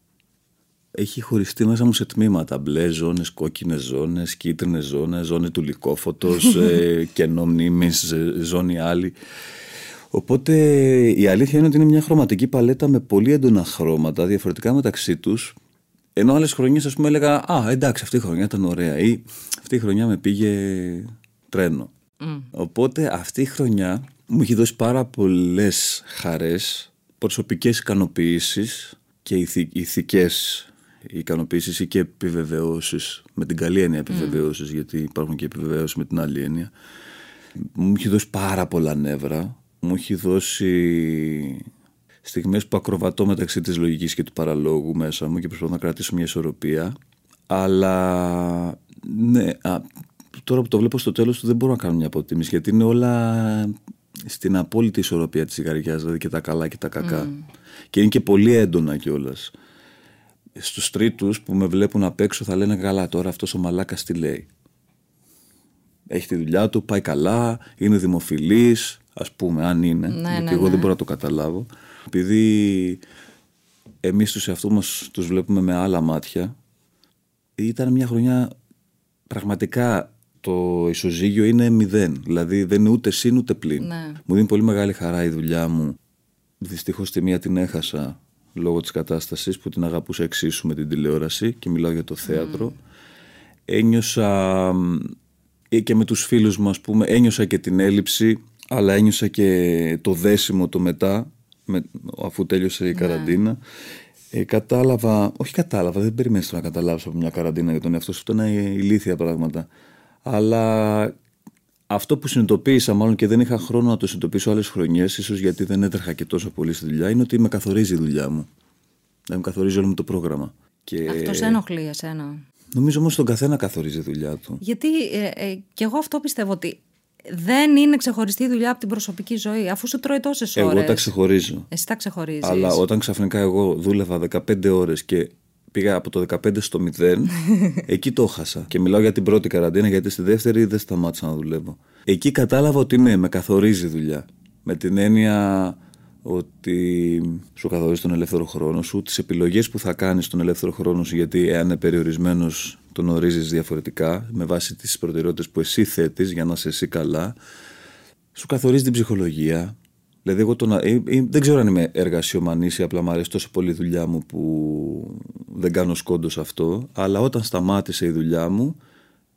έχει χωριστεί μέσα μου σε τμήματα. Μπλε ζώνες, κόκκινες ζώνες, κίτρινες ζώνες, ζώνη του λυκόφωτος, κενό μνήμης, ζώνη άλλη. Οπότε η αλήθεια είναι ότι είναι μια χρωματική παλέτα με πολύ έντονα χρώματα διαφορετικά μεταξύ τους. Ενώ άλλες χρονιές ας πούμε έλεγα εντάξει, αυτή η χρονιά ήταν ωραία ή αυτή η χρονιά με πήγε τρένο. Οπότε αυτή η χρονιά μου έχει δώσει πάρα πολλές χαρές, προσωπικές ικανοποιήσεις και ηθικές ικανοποιήσεις ή και επιβεβαιώσεις, με την καλή έννοια επιβεβαιώσεις, γιατί υπάρχουν και επιβεβαιώσεις με την άλλη έννοια. Μου έχει δώσει πάρα πολλά νεύρα, μου έχει δώσει στιγμές που ακροβατώ μεταξύ της λογικής και του παραλόγου μέσα μου και προσπαθώ να κρατήσω μια ισορροπία, αλλά ναι, τώρα που το βλέπω στο τέλος του δεν μπορώ να κάνω μια αποτίμηση, γιατί είναι όλα στην απόλυτη ισορροπία της ζυγαριάς, δηλαδή και τα καλά και τα κακά. Και είναι και πολύ έντονα κιόλας. Στους τρίτους που με βλέπουν απ' έξω θα λένε καλά, τώρα αυτός ο μαλάκας τι λέει. Έχει τη δουλειά του, πάει καλά, είναι δημοφιλής, ας πούμε, αν είναι. Γιατί εγώ δεν μπορώ να το καταλάβω. Επειδή εμείς τους εαυτούς μας τους βλέπουμε με άλλα μάτια, ήταν μια χρονιά πραγματικά το ισοζύγιο είναι 0. Δηλαδή δεν είναι ούτε συν ούτε πλην. Ναι. Μου δίνει πολύ μεγάλη χαρά η δουλειά μου. Δυστυχώς τη μία την έχασα λόγω της κατάστασης που την αγαπούσα εξίσου με την τηλεόραση και μιλάω για το θέατρο. Ένιωσα και με τους φίλους μου, ας πούμε, ένιωσα και την έλλειψη, αλλά ένιωσα και το δέσιμο το μετά, αφού τέλειωσε η καραντίνα. Κατάλαβα, δεν περιμένεις να καταλάβεις από μια καραντίνα για τον εαυτό σου, αυτό είναι ηλίθια πράγματα. Αλλά αυτό που συνειδητοποίησα, μάλλον και δεν είχα χρόνο να το συνειδητοποιήσω άλλες χρονιές, ίσως γιατί δεν έτρεχα και τόσο πολύ στη δουλειά, είναι ότι με καθορίζει η δουλειά μου. Δεν με καθορίζει όλο μου το πρόγραμμα. Αυτό σε ενοχλεί εσένα? Νομίζω όμως τον καθένα καθορίζει η δουλειά του. Γιατί και εγώ αυτό πιστεύω, ότι δεν είναι ξεχωριστή η δουλειά από την προσωπική ζωή, αφού σου τρώει τόσες ώρες. Εγώ τα ξεχωρίζω. Εσύ τα ξεχωρίζεις. Αλλά όταν ξαφνικά εγώ δούλευα 15 ώρες και πήγα από το 15 στο 0, εκεί το έχασα. Και μιλάω για την πρώτη καραντίνα, γιατί στη δεύτερη δεν σταμάτησα να δουλεύω. Εκεί κατάλαβα ότι ναι, με καθορίζει η δουλειά. Με την έννοια ότι σου καθορίζει τον ελεύθερο χρόνο σου, τις επιλογές που θα κάνεις στον ελεύθερο χρόνο σου, γιατί εάν είναι περιορισμένος τον ορίζεις διαφορετικά με βάση τις προτεραιότητες που εσύ θέτεις για να είσαι εσύ καλά. Σου καθορίζει την ψυχολογία. Δηλαδή εγώ δεν ξέρω αν είμαι εργασιομανής ή απλά μου αρέσει τόσο πολύ η δουλειά μου που δεν κάνω σκόντο σε αυτό, αλλά όταν σταμάτησε η δουλειά μου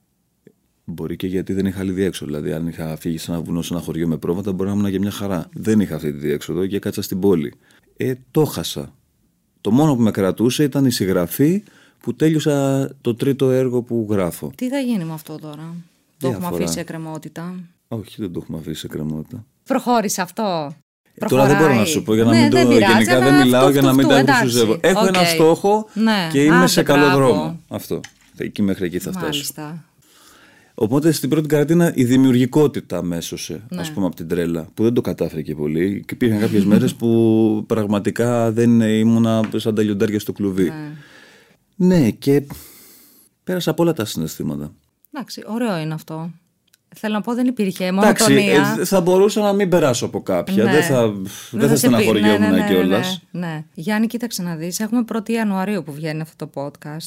Μπορεί και γιατί δεν είχα άλλη διέξοδο. Δηλαδή, αν είχα φύγει σε ένα βουνό, σε ένα χωριό με πρόβατα, μπορεί να ήμουν για μια χαρά. Δεν είχα αυτή τη διέξοδο και κάτσα στην πόλη. Το χάσα. Το μόνο που με κρατούσε ήταν η συγγραφή που τέλειωσα το τρίτο έργο που γράφω. Τι θα γίνει με αυτό τώρα? Το έχουμε αφήσει σε εκκρεμότητα? Όχι, δεν το έχουμε αφήσει σε εκκρεμότητα. Προχώρησε αυτό. Τώρα δεν μπορώ να σου πω για να μην το. Γενικά δεν μιλάω για να μην τα ενθουσιαζεύω. Έχω ένα στόχο και είμαι σε καλό δρόμο. Αυτό. Εκεί μέχρι εκεί θα φτάσω. Μάλιστα. Οπότε στην πρώτη καραντίνα η δημιουργικότητα με έσωσε, ας πούμε, από την τρέλα, που δεν το κατάφερε και πολύ. Και υπήρχαν κάποιες μέρες που πραγματικά δεν ήμουνα σαν τα λιοντάρια στο κλουβί. Ναι, και πέρασα από όλα τα συναισθήματα. Εντάξει, ωραίο είναι αυτό. Θέλω να πω, δεν υπήρχε μονοτονία. Εντάξει, θα μπορούσα να μην περάσω από κάποια. Δεν θα στεναχωριόμουν κιόλας. Ναι. Γιάννη, κοίταξε να δεις. Έχουμε 1η Ιανουαρίου που βγαίνει αυτό το podcast.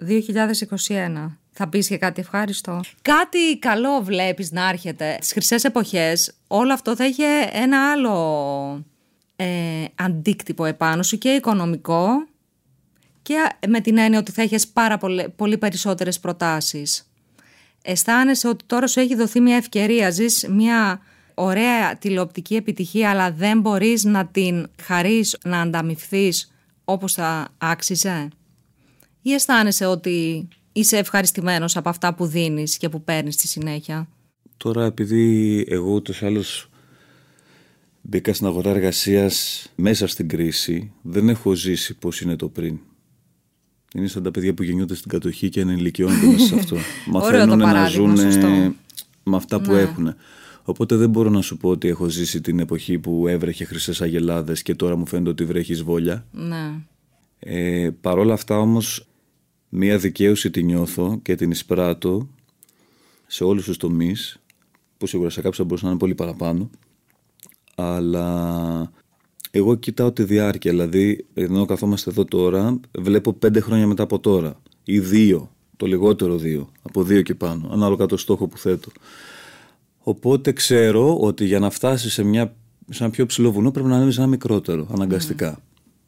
2021. Θα πεις και κάτι ευχάριστο? Κάτι καλό βλέπεις να έρχεται? Στις χρυσές εποχές όλο αυτό θα είχε ένα άλλο αντίκτυπο επάνω σου, και οικονομικό, και με την έννοια ότι θα έχεις πάρα πολύ περισσότερες προτάσεις. Αισθάνεσαι ότι τώρα σου έχει δοθεί μια ευκαιρία, ζεις μια ωραία τηλεοπτική επιτυχία, αλλά δεν μπορείς να την χαρείς, να ανταμοιφθείς όπως θα άξιζε? Ή αισθάνεσαι ότι είσαι ευχαριστημένος από αυτά που δίνεις και που παίρνεις στη συνέχεια? Τώρα, επειδή εγώ ούτως ή άλλως μπήκα στην αγορά εργασίας μέσα στην κρίση, δεν έχω ζήσει πώς είναι το πριν. Είναι σαν τα παιδιά που γεννιούνται στην κατοχή και ενηλικιώνονται μέσα σε αυτό. Μαθαίνουν να ζουν με αυτά που έχουν. Οπότε δεν μπορώ να σου πω ότι έχω ζήσει την εποχή που έβρεχε χρυσές αγελάδες και τώρα μου φαίνεται ότι βρέχει βόλια. Ναι. Παρ' όλα αυτά όμως, μία δικαίωση τη νιώθω και την εισπράττω σε όλους τους τομείς, που σίγουρα σε κάποιους θα μπορούσαν να είναι πολύ παραπάνω, αλλά εγώ κοιτάω τη διάρκεια. Δηλαδή, ενώ καθόμαστε εδώ τώρα, βλέπω 5 χρόνια μετά από τώρα, ή 2, το λιγότερο 2, από 2 και πάνω, ανάλογα το στόχο που θέτω. Οπότε ξέρω ότι για να φτάσει σε ένα πιο ψηλό βουνό πρέπει να ανέβεις ένα μικρότερο, αναγκαστικά.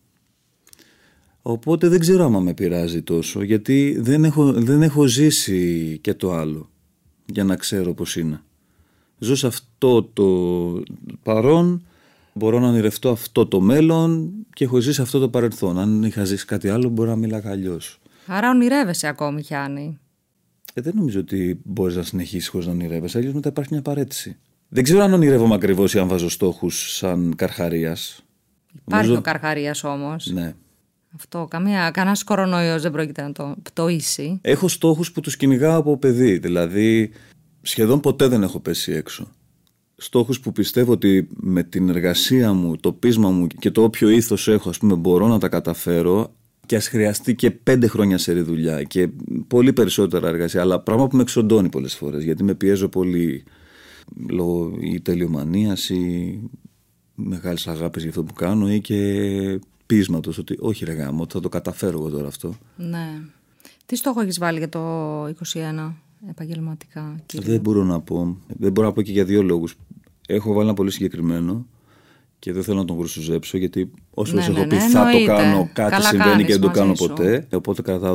Οπότε δεν ξέρω άμα με πειράζει τόσο, γιατί δεν έχω ζήσει και το άλλο για να ξέρω πώς είναι. Ζω σε αυτό το παρόν, μπορώ να ονειρευτώ αυτό το μέλλον και έχω ζήσει αυτό το παρελθόν. Αν είχα ζήσει κάτι άλλο, μπορώ να μιλάω αλλιώς. Άρα ονειρεύεσαι ακόμη, Γιάννη? Δεν νομίζω ότι μπορείς να συνεχίσεις χωρίς να ονειρεύεσαι, αλλιώς μετά υπάρχει μια παρέτηση. Δεν ξέρω αν ονειρεύομαι ακριβώς ή αν βάζω στόχους σαν Καρχαρίας. Υπάρχει ο Καρχαρίας όμως. Ναι. Αυτό, κανένας κορονοϊός δεν πρόκειται να το πτωίσει. Έχω στόχους που τους κυνηγάω από παιδί, δηλαδή σχεδόν ποτέ δεν έχω πέσει έξω. Στόχους που πιστεύω ότι με την εργασία μου, το πείσμα μου και το όποιο ήθος έχω, ας πούμε, μπορώ να τα καταφέρω, και ας χρειαστεί και 5 χρόνια σε δουλειά και πολύ περισσότερα εργασία, αλλά πράγμα που με εξοντώνει πολλές φορές, γιατί με πιέζω πολύ λόγω ή τελειομανίας ή μεγάλης αγάπης για αυτό που κάνω ή και πείσματος ότι όχι ρε γάμο, θα το καταφέρω εγώ τώρα αυτό. Ναι. Τι στόχο έχεις βάλει για το 2021 επαγγελματικά, κύριε? Δεν μπορώ να πω. Δεν μπορώ να πω και για 2 λόγους. Έχω βάλει ένα πολύ συγκεκριμένο και δεν θέλω να τον γρουσουζέψω, γιατί όσο έχω πει θα το κάνω, κάτι καλά συμβαίνει και δεν το κάνω ποτέ. Οπότε κρατάω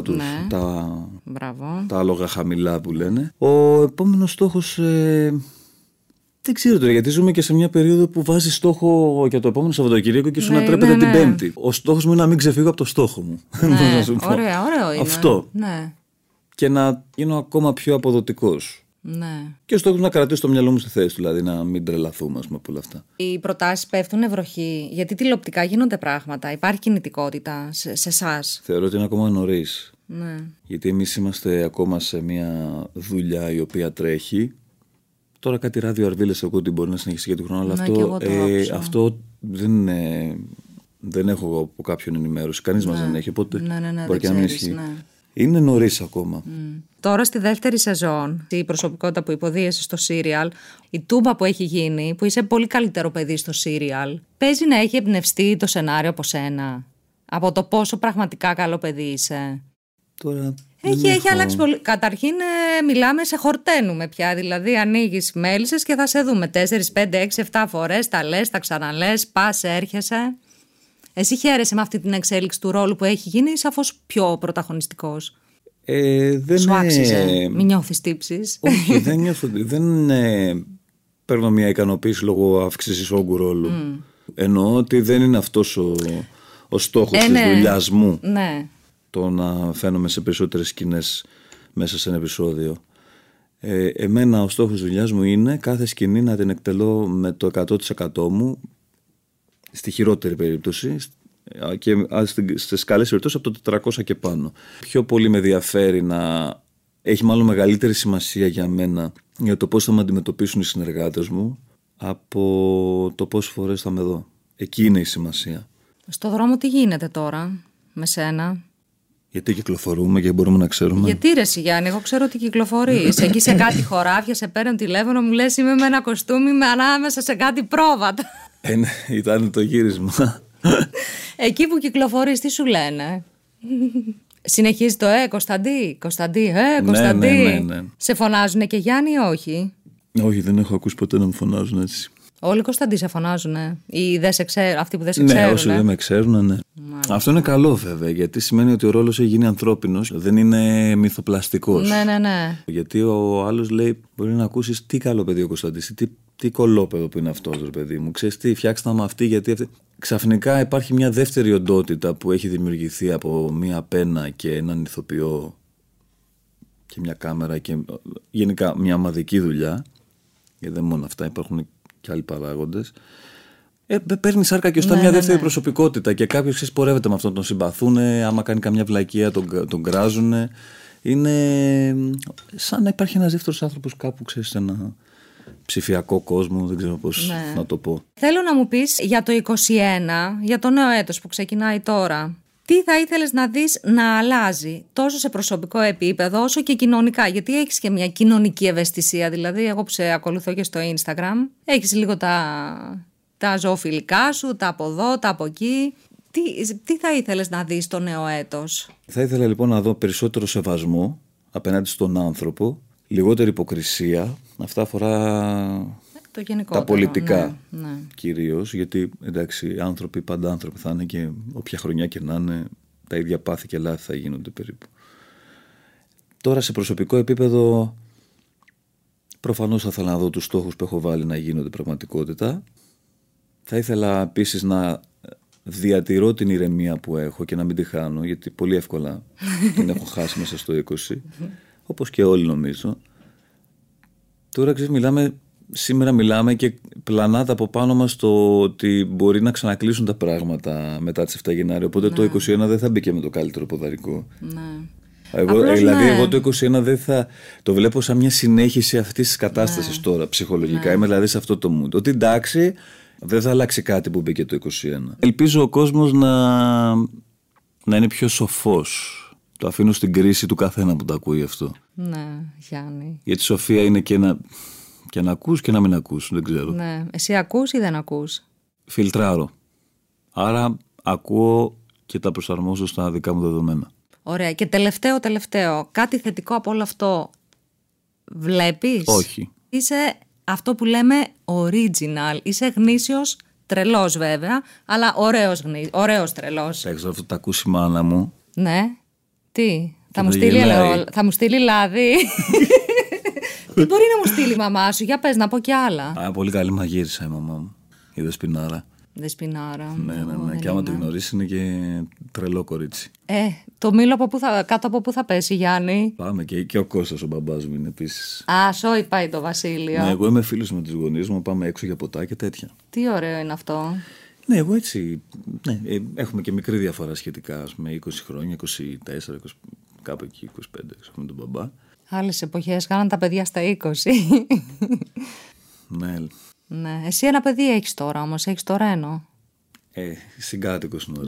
τα άλογα χαμηλά που λένε. Ο επόμενος στόχος δεν ξέρω τώρα, γιατί ζούμε και σε μια περίοδο που βάζει στόχο για το επόμενο Σαββατοκύριακο και σου ανατρέπεται την Πέμπτη. Ο στόχος μου είναι να μην ξεφύγω από το στόχο μου. Ναι, ωραίο είναι. Αυτό. Ναι. Και να γίνω ακόμα πιο αποδοτικός. Ναι. Και ο στόχος να κρατήσω το μυαλό μου στη θέση του, δηλαδή να μην τρελαθούμε από όλα αυτά. Οι προτάσεις πέφτουν βροχή, γιατί τηλεοπτικά γίνονται πράγματα, υπάρχει κινητικότητα σε εσάς? Θεωρώ ότι είναι ακόμα νωρίς. Ναι. Γιατί εμείς είμαστε ακόμα σε μια δουλειά η οποία τρέχει. Τώρα κάτι ράδιο αρβίλες ακούω ότι μπορεί να συνεχίσει για τον χρόνο, αλλά αυτό δεν έχω από κάποιον ενημέρωση. Κανείς μας δεν έχει, οπότε μπορεί και να μην ισχύει. Ναι. Είναι νωρίς ακόμα. Τώρα στη δεύτερη σεζόν, η προσωπικότητα που υποδίεσαι στο σύριαλ, η τούμπα που έχει γίνει, που είσαι πολύ καλύτερο παιδί στο σύριαλ, παίζει να έχει εμπνευστεί το σενάριο από σένα? Από το πόσο πραγματικά καλό παιδί είσαι? Τώρα έχει αλλάξει πολύ. Καταρχήν μιλάμε, σε χορταίνουμε πια. Δηλαδή ανοίγεις μέλισσες και θα σε δούμε 4, 5, 6, 7 φορές. Τα λες, τα ξαναλες, πας, έρχεσαι. Εσύ χαίρεσαι με αυτή την εξέλιξη του ρόλου που έχει γίνει ή σαφώς πιο πρωταγωνιστικός? Σου άξιζε, μην νιώθεις τύψεις? Όχι, δεν νιώθω. Δεν παίρνω μια ικανοποίηση λόγω αύξησης όγκου ρόλου. Εννοώ ότι δεν είναι αυτός ο στόχος της δουλειάς μου. Ναι. Το να φαίνομαι σε περισσότερες σκηνές μέσα σε ένα επεισόδιο. Εμένα ο στόχος της δουλειάς μου είναι κάθε σκηνή να την εκτελώ με το 100% μου, στη χειρότερη περίπτωση, και στις καλές περιπτώσεις από το 400 και πάνω. Πιο πολύ με ενδιαφέρει να έχει μάλλον μεγαλύτερη σημασία για μένα για το πώς θα με αντιμετωπίσουν οι συνεργάτες μου από το πόσες φορές θα με δω. Εκεί είναι η σημασία. Στο δρόμο τι γίνεται τώρα με σένα? Γιατί κυκλοφορούμε και μπορούμε να ξέρουμε? Γιατί ρε εσύ Γιάννη, εγώ ξέρω ότι κυκλοφορείς. Εκεί σε κάτι χωράφια σε παίρνουν τηλέφωνο, μου λες είμαι με ένα κοστούμι με ανάμεσα σε κάτι πρόβατα. Ναι, ήταν το γύρισμα. Εκεί που κυκλοφορείς τι σου λένε? Συνεχίζει το Κωνσταντί, Κωνσταντί. Ναι. Σε φωνάζουνε και Γιάννη ή όχι? Όχι, δεν έχω ακούσει ποτέ να μου φωνάζουν έτσι. Όλοι Κωνσταντί σε φωνάζουνε? Ή δεν σε ξέρουν, αυτοί που δεν σε ξέρουν? Ναι, όσοι δεν με ξέρουν, ναι. Μάλιστα. Αυτό είναι καλό βέβαια, γιατί σημαίνει ότι ο ρόλος έχει γίνει ανθρώπινος, δεν είναι μυθοπλαστικός. Ναι. Γιατί ο άλλος λέει, μπορεί να ακούσεις τι καλό παιδί ο Κωνσταντής, τι κολόπεδο που είναι αυτό το παιδί μου. Ξέρεις τι, φτιάξτε με αυτή, γιατί αυτή. Ξαφνικά υπάρχει μια δεύτερη οντότητα που έχει δημιουργηθεί από μια πένα και έναν ηθοποιό και μια κάμερα και γενικά μια ομαδική δουλειά. Γιατί δεν μόνο αυτά, υπάρχουν και άλλοι παράγοντες. Παίρνει σάρκα και οστά μια δεύτερη προσωπικότητα και κάποιος πορεύεται με αυτόν, τον συμπαθούν. Άμα κάνει καμιά βλακεία, τον γκράζουν. Είναι σαν να υπάρχει ένας δεύτερος άνθρωπος κάπου, ξέρεις, σε ένα ψηφιακό κόσμο, δεν ξέρω πώς να το πω. Θέλω να μου πεις για το 21, για το νέο έτος που ξεκινάει τώρα. Τι θα ήθελες να δεις να αλλάζει τόσο σε προσωπικό επίπεδο όσο και κοινωνικά? Γιατί έχεις και μια κοινωνική ευαισθησία. Δηλαδή, εγώ που σε ακολουθώ και στο Instagram, έχεις λίγο τα ζωοφιλικά σου, τα από εδώ, τα από εκεί. Τι θα ήθελες να δεις το νέο έτος? Θα ήθελα λοιπόν να δω περισσότερο σεβασμό απέναντι στον άνθρωπο, λιγότερη υποκρισία. Αυτά αφορά τα πολιτικά κυρίως, γιατί εντάξει, άνθρωποι πάντα άνθρωποι θα είναι και όποια χρονιά και να είναι, τα ίδια πάθη και λάθη θα γίνονται περίπου. Τώρα σε προσωπικό επίπεδο προφανώς θα ήθελα να δω τους στόχους που έχω βάλει να γίνονται πραγματικότητα. Θα ήθελα επίσης να διατηρώ την ηρεμία που έχω και να μην τη χάνω, γιατί πολύ εύκολα την έχω χάσει μέσα στο 20, όπως και όλοι νομίζω. Τώρα σήμερα μιλάμε και πλανάται από πάνω μας το ότι μπορεί να ξανακλείσουν τα πράγματα μετά τις 7 Γενάρη, οπότε το 21 δεν θα μπήκε με το καλύτερο ποδαρικό. Εγώ το 21 δεν θα το βλέπω σαν μια συνέχιση αυτής της κατάστασης τώρα ψυχολογικά. Είμαι δηλαδή σε αυτό το mood. Ότι εντάξει, δεν θα αλλάξει κάτι που μπήκε το 21. Ελπίζω ο κόσμος να είναι πιο σοφός. Το αφήνω στην κρίση του καθένα που το ακούει αυτό. Ναι, Γιάννη. Γιατί η σοφία είναι και να ακούς και να μην ακούς, δεν ξέρω. Ναι. Εσύ ακούς ή δεν ακούς? Φιλτράρω. Άρα ακούω και τα προσαρμόζω στα δικά μου δεδομένα. Ωραία. Και τελευταίο, κάτι θετικό από όλο αυτό βλέπεις? Όχι. Είσαι αυτό που λέμε original. Είσαι γνήσιος τρελός βέβαια, αλλά ωραίος τρελός. Έξω αυτό το ακούσει η μάνα μου. Ναι. Τι, θα μου στείλει λάδι? Τι μπορεί να μου στείλει η μαμά σου? Για πες, να πω κι άλλα. Πολύ καλή μαγείρισα η μαμά μου. Η Δεσποινάρα. Δεσποινάρα. Ναι. Και άμα τη γνωρίσει είναι και τρελό κορίτσι. Το μήλο κάτω από πού θα πέσει, Γιάννη? Πάμε και ο Κώστας ο μπαμπάς μου είναι επίσης. Σόι πάει το Βασίλειο. Ναι, εγώ είμαι φίλος με τις γονείς μου, πάμε έξω για ποτά και τέτοια. Τι ωραίο είναι αυτό. Ναι, εγώ έτσι. Ναι, έχουμε και μικρή διαφορά σχετικά, με 20 χρόνια, 24, κάπου εκεί, 25, με τον μπαμπά. Άλλες εποχές κάναν τα παιδιά στα 20. Ναι. Εσύ ένα παιδί έχεις τώρα όμως, έχεις τώρα ένα. Συγκάτοικος είναι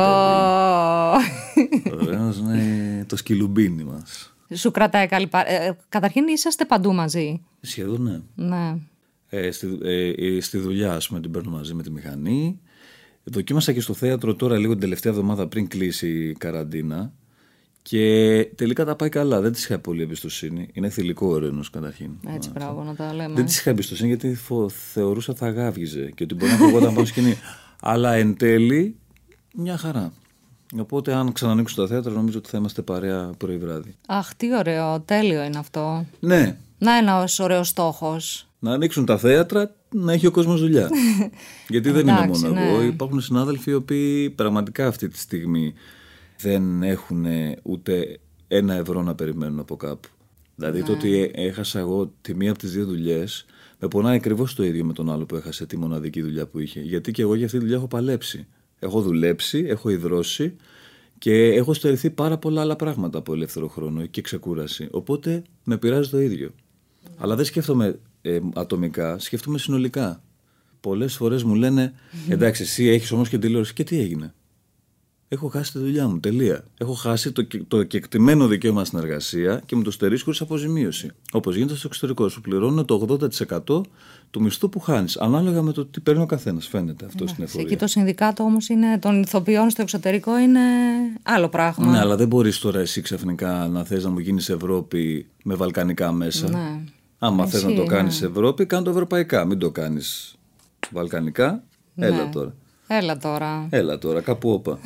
ωραίος, είναι το σκυλουμπίνι μας. Σου κρατάει καλή καταρχήν είσαστε παντού μαζί? Σχεδόν ναι. Στη δουλειά, ας πούμε, την παίρνω μαζί με τη μηχανή. Δοκίμασα και στο θέατρο τώρα λίγο την τελευταία εβδομάδα πριν κλείσει η καραντίνα. Και τελικά τα πάει καλά. Δεν της είχα πολύ εμπιστοσύνη. Είναι θηλυκό ο Ρένος καταρχήν. Έτσι, μπράβο να τα λέμε. Δεν της είχα εμπιστοσύνη γιατί θεωρούσα θα γάβγιζε και ότι μπορεί να φοβόταν πάνω σκηνή. Αλλά εν τέλει μια χαρά. Οπότε αν ξανανοίξουν τα θέατρα νομίζω ότι θα είμαστε παρέα πρωί βράδυ. Αχ, τι ωραίο, τέλειο είναι αυτό. Ναι. Να, ένας ωραίος στόχος. Να ανοίξουν τα θέατρα, να έχει ο κόσμος δουλειά. Γιατί δεν είναι μόνο εγώ. Ναι. Υπάρχουν συνάδελφοι οι οποίοι πραγματικά αυτή τη στιγμή δεν έχουν ούτε €1 να περιμένουν από κάπου. Δηλαδή το ότι έχασα εγώ τη μία από τις 2 δουλειές με πονάει ακριβώς το ίδιο με τον άλλο που έχασε τη μοναδική δουλειά που είχε. Γιατί και εγώ για αυτή τη δουλειά έχω παλέψει. Έχω δουλέψει, έχω ιδρώσει και έχω στερηθεί πάρα πολλά άλλα πράγματα από ελεύθερο χρόνο και ξεκούραση. Οπότε με πειράζει το ίδιο. Αλλά δεν σκέφτομαι ατομικά, σκέφτομαι συνολικά. Πολλές φορές μου λένε εντάξει, εσύ έχεις όμως και τηλεόραση. Και τι έγινε? Έχω χάσει τη δουλειά μου. Τελεία. Έχω χάσει το κεκτημένο δικαίωμα στην εργασία και μου το στερείς χωρίς αποζημίωση. Όπως γίνεται στο εξωτερικό. Σου πληρώνουν το 80% του μισθού που χάνεις. Ανάλογα με το τι παίρνει ο καθένας. Φαίνεται αυτό στην εφορία. Εκεί το συνδικάτο όμως των ηθοποιών στο εξωτερικό είναι άλλο πράγμα. Ναι, αλλά δεν μπορείς τώρα εσύ ξαφνικά να θες να μου γίνεις Ευρώπη με βαλκανικά μέσα. Ναι. Άμα θες να το κάνεις Ευρώπη, κάνε το ευρωπαϊκά. Μην το κάνεις βαλκανικά. Έλα τώρα. Έλα τώρα, κάπου όπα.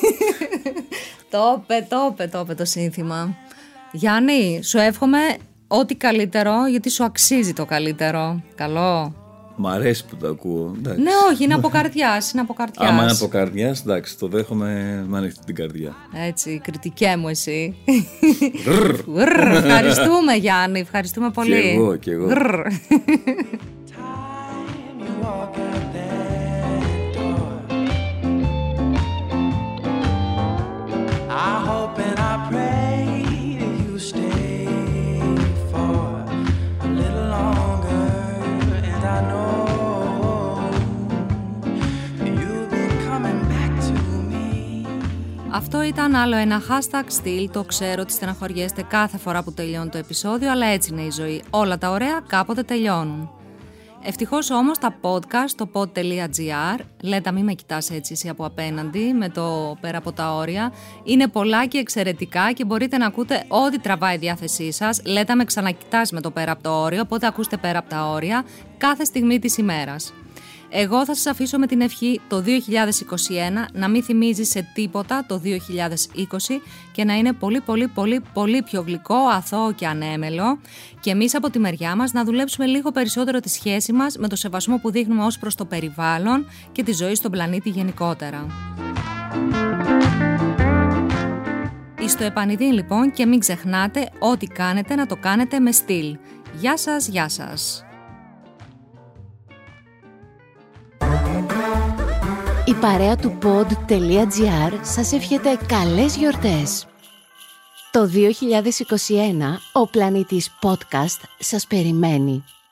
Το είπε το σύνθημα. Γιάννη, σου εύχομαι ό,τι καλύτερο, γιατί σου αξίζει το καλύτερο. Καλό. Μ' αρέσει που το ακούω. Εντάξει. Ναι, όχι, είναι από καρδιάς. Άμα είναι από καρδιάς, εντάξει, το δέχομαι με ανοιχτή την καρδιά. Έτσι, κριτικέ μου εσύ. Ευχαριστούμε, Γιάννη, ευχαριστούμε πολύ. Κι εγώ. I hope and I pray you stay for a little longer, and I know you'll be coming back to me. Αυτό ήταν άλλο ένα hashtag στυλ. Το ξέρω ότι στεναχωριέστε κάθε φορά που τελειώνει το επεισόδιο, αλλά έτσι είναι η ζωή. Όλα τα ωραία κάποτε τελειώνουν. Ευτυχώς όμως τα podcast, το pod.gr, λέτα μη με κοιτάς έτσι εσύ από απέναντι με το πέρα από τα όρια, είναι πολλά και εξαιρετικά και μπορείτε να ακούτε ό,τι τραβάει η διάθεσή σας. Λέτα με ξανακοιτάς με το πέρα από το όριο, οπότε ακούστε πέρα από τα όρια κάθε στιγμή της ημέρας. Εγώ θα σας αφήσω με την ευχή το 2021 να μην θυμίζει σε τίποτα το 2020 και να είναι πολύ πιο γλυκό, αθώο και ανέμελο, και εμείς από τη μεριά μας να δουλέψουμε λίγο περισσότερο τη σχέση μας με το σεβασμό που δείχνουμε ως προς το περιβάλλον και τη ζωή στον πλανήτη γενικότερα. Στο επανειδήν λοιπόν, και μην ξεχνάτε ό,τι κάνετε να το κάνετε με στυλ. Γεια σας, γεια σας. Η παρέα του pod.gr σας εύχεται καλές γιορτές. Το 2021 ο πλανήτης podcast σας περιμένει.